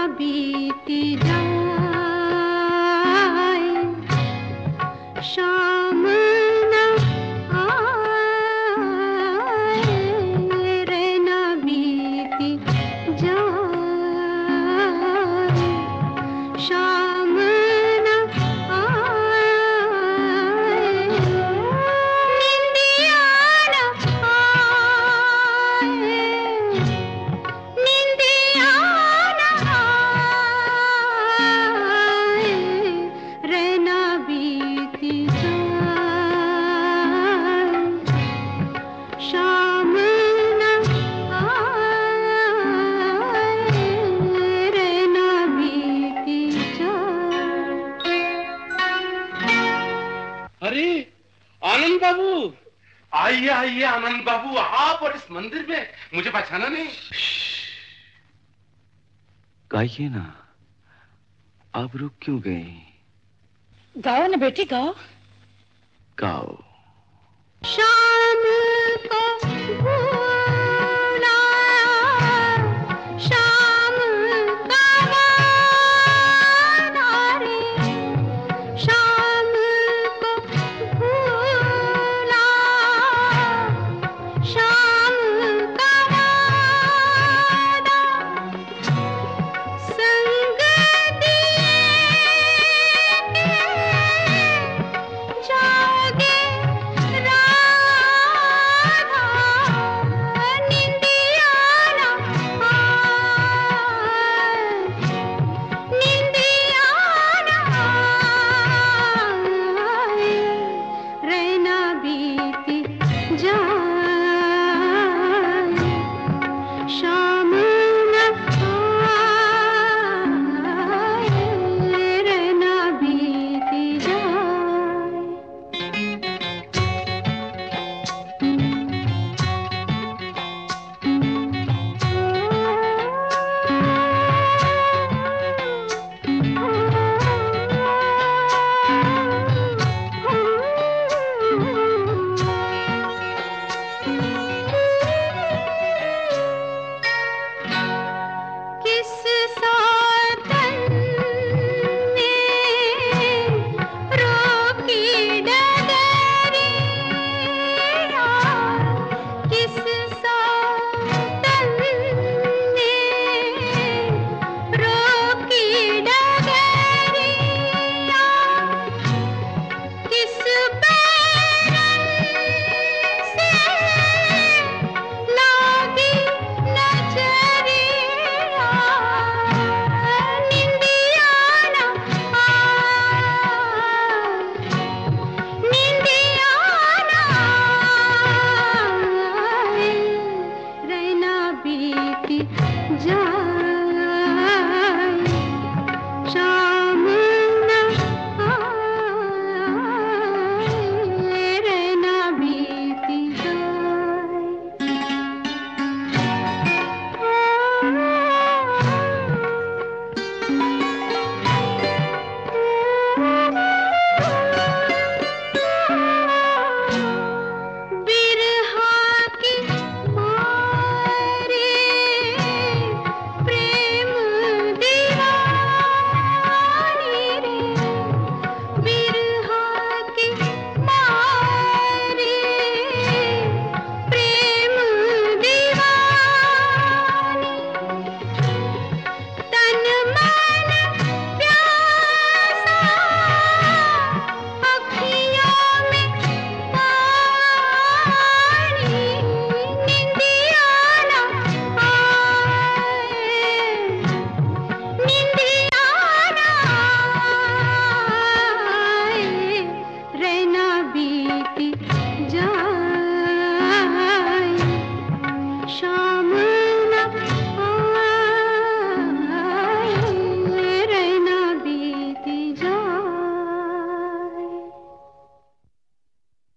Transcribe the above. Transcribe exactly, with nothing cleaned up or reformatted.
बीती जाए, शाम न आए रे न बीती जाए, शाम न आए, निंदिया न आए, निंदिया न आए रे न बीती जाए, शाम न आए रे न बीती जाए। अरे आनंद बाबू, आइए आइए आनंद बाबू, आप और इस मंदिर में मुझे पहचाना नहीं? गाइए ना, आप रुक क्यों गए? गाओ ना बेटी, गाओ गाओ। शाम को